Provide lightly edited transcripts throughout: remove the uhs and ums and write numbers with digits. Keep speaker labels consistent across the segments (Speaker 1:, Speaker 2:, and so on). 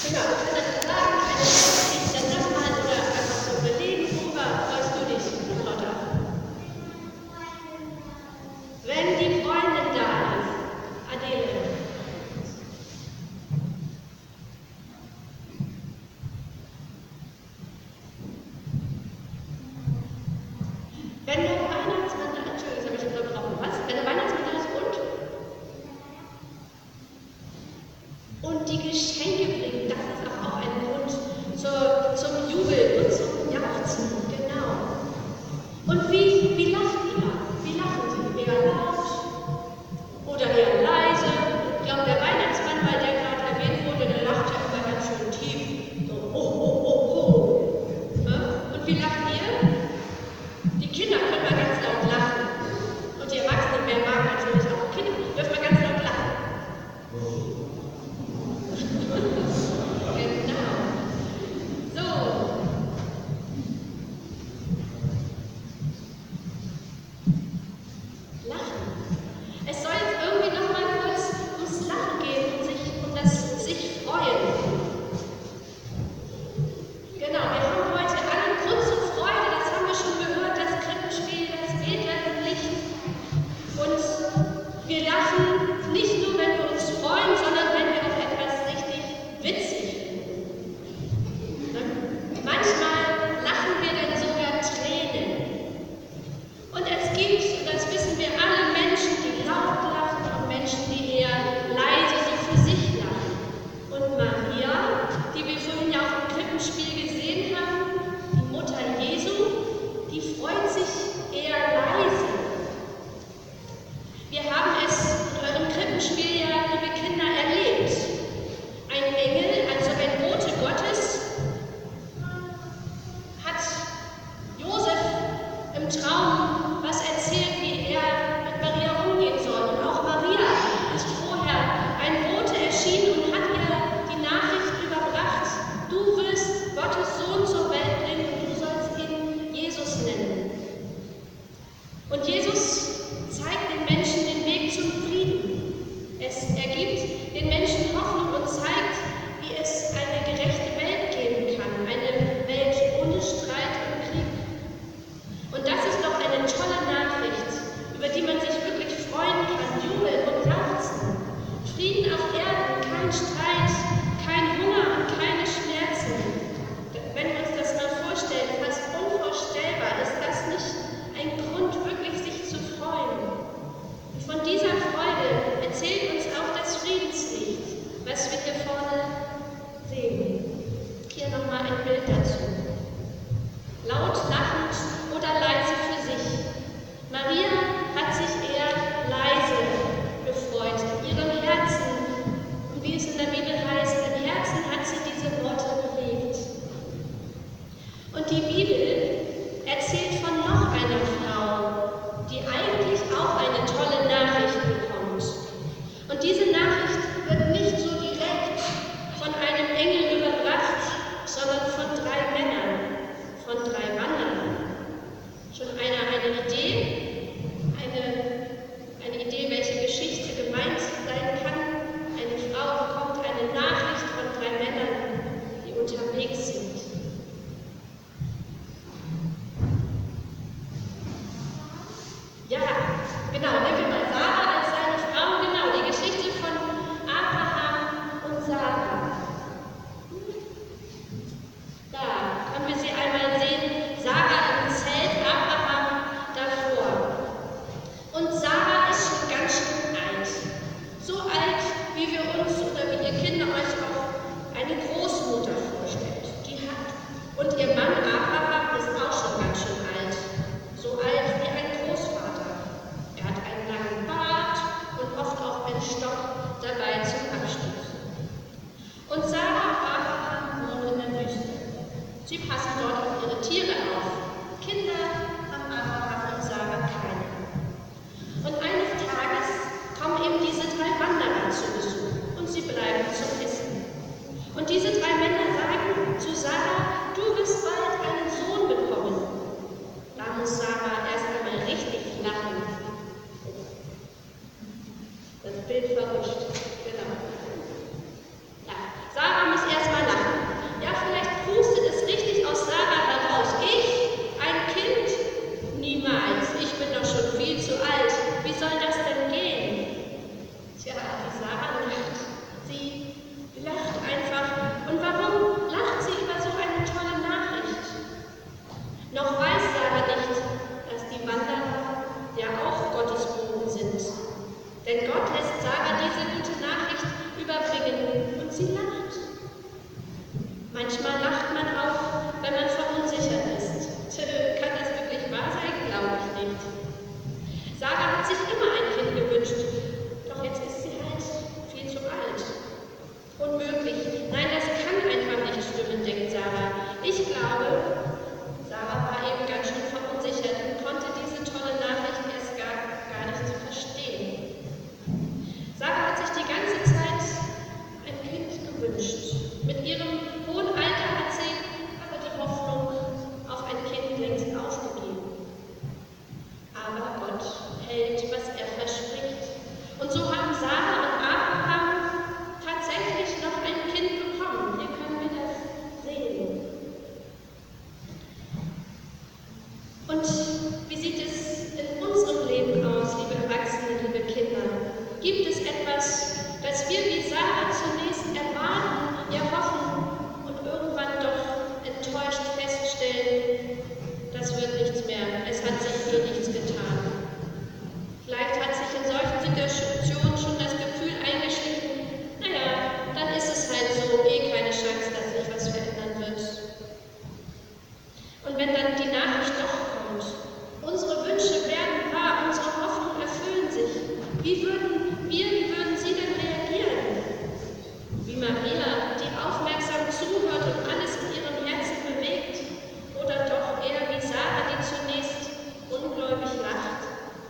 Speaker 1: Genau, du kannst das sagen, eine Geschichte, dann sag mal, oder einfach so überlegen, worüber freust du dich, Lotta? Wenn die Freundin da ist, Adele. Wenn der Weihnachtsmann da ist, Entschuldigung, das habe ich jetzt unterbrochen. Was? Wenn der Weihnachtsmann da ist und die Geschenke bringt, das ist auch ein Grund zum Jubeln und zum Jauchzen, genau. Und wie lacht ihr? Wie lachen sie? Eher laut oder eher leise? Ich glaube, der Weihnachtsmann, weil der gerade erwähnt wurde, der lacht ja immer ganz schön tief. So, oh, oh, oh, oh. Ja? Und wie lacht ihr? Die Kinder können mal ganz laut lachen. Und die Erwachsenen, wer mag natürlich auch Kinder, dürfen mal ganz laut lachen. Genau. So. Lachen. Es soll jetzt irgendwie noch mal kurz ums Lachen gehen und um das sich freuen. Genau, wir haben heute allen Grund zur Freude, das haben wir schon gehört, das Krippenspiel, das Betlehemlicht. Und wir lachen nicht nur, wenn wir uns freuen, sondern wenn wir auch etwas richtig witzig finden. Manchmal lachen wir dann sogar Tränen. Und es gibt, und das wissen wir alle, Menschen, die laut lachen und Menschen, die eher leise so für sich lachen. Und Maria, die wir vorhin ja auch im Krippenspiel gesehen haben, die Mutter Jesu, die freut sich eher leise. Wir haben es in eurem Krippenspiel ja, liebe Kinder, erlebt. Ein Engel, also ein Bote Gottes, hat Josef im Traum was erzählt, wie er mit Maria umgehen soll. Und auch Maria ist vorher ein Bote erschienen und hat ihr die Nachricht überbracht: Du wirst Gottes Manchmal lacht man auch, wenn man verunsichert ist. Kann das wirklich wahr sein? Glaube ich nicht. Sarah hat sich immer ein Kind gewünscht, doch jetzt ist sie halt viel zu alt. Unmöglich. Nein, das kann einfach nicht stimmen, denkt Sarah. Ich glaube, Sarah war eben ganz schön verunsichert und konnte diese tolle Nachricht erst gar nicht verstehen. Sarah hat sich die ganze Zeit ein Kind gewünscht. Mit ihrem hohen Alter hat sie aber die Hoffnung auf ein Kind längst aufgegeben. Aber Gott hält, was er verspricht. Und so haben Sarah und Abraham tatsächlich noch ein Kind bekommen. Hier können wir das sehen. Und wie sieht es in unserem Leben aus, liebe Erwachsene, liebe Kinder? Gibt es etwas, das wir wie Sarah zunächst erwarten, erhoffen und irgendwann doch enttäuscht feststellen, das wird nichts mehr, es hat sich hier nichts getan. Vielleicht hat sich in solchen Situationen schon das Gefühl eingeschlichen, naja, dann ist es halt so, keine Chance, dass sich was verändern wird. Und wenn dann die Nachricht doch kommt, unsere Wünsche werden wahr, unsere Hoffnungen erfüllen sich, wie würden Sie denn reagieren? Wie Maria, die aufmerksam zuhört und alles in ihrem Herzen bewegt, oder doch eher wie Sarah, die zunächst ungläubig lacht?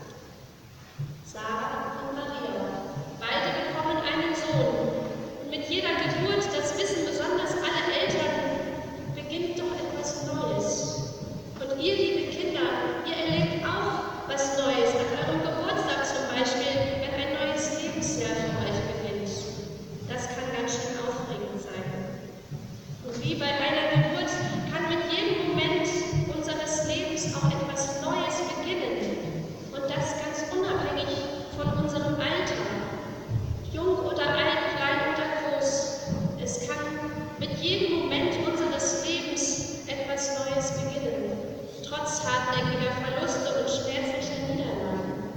Speaker 1: Sarah und Maria, beide bekommen einen Sohn. Und mit jeder Geburt, das wissen besonders alle Eltern, beginnt doch etwas Neues. Und ihr, liebe Kinder, ihr erlebt auch was Neues an eurem Geburtstag zum Beispiel, wenn ein neues Lebensjahr für euch beginnt. Das kann ganz schön aufregend sein. Und wie bei einer Geburt kann mit jedem Moment unseres Lebens auch etwas Neues beginnen. Und das ganz unabhängig von unserem Alter. Jung oder alt, klein oder groß. Es kann mit jedem Moment unseres Lebens etwas Neues beginnen. Trotz hartnäckiger Verluste und schmerzlicher Niederlagen.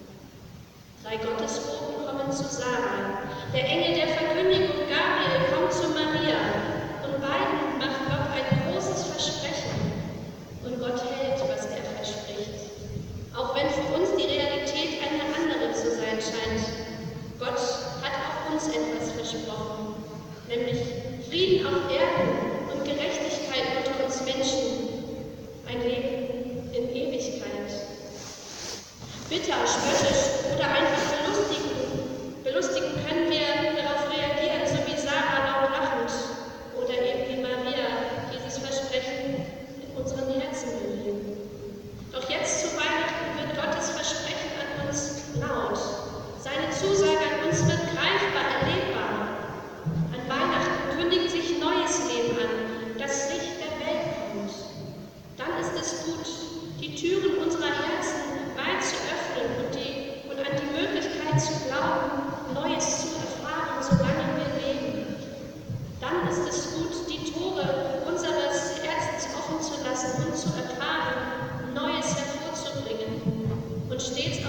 Speaker 1: 3 Gottesboten kommen zu Sarah. Der Engel der Verkündigung Gabriel kommt zu Maria. Und beiden macht Gott ein großes Versprechen. Und Gott hält, was er verspricht. Auch wenn für uns die Realität eine andere zu sein scheint. Gott hat auch uns etwas versprochen. Nämlich Frieden auf Erden und Gerechtigkeit unter uns Menschen. Ein Leben in Ewigkeit. Bitter, spöttisch oder einfach belustigen können wir darauf reagieren, so wie Sarah laut lachend oder eben wie Maria dieses Versprechen in unseren Herzen bewegen. Doch jetzt zu Weihnachten wird Gottes Versprechen an uns laut. Seine Zusage an uns wird greifbar, erlebbar. An Weihnachten kündigt sich neues Leben an, das Licht der Welt kommt. Dann ist es gut, die Türen unserer Herzen weit zu öffnen und an die Möglichkeit zu glauben, Neues zu erfahren, solange wir leben. Dann ist es gut, die Tore unseres Herzens offen zu lassen und zu erfahren, Neues hervorzubringen und stets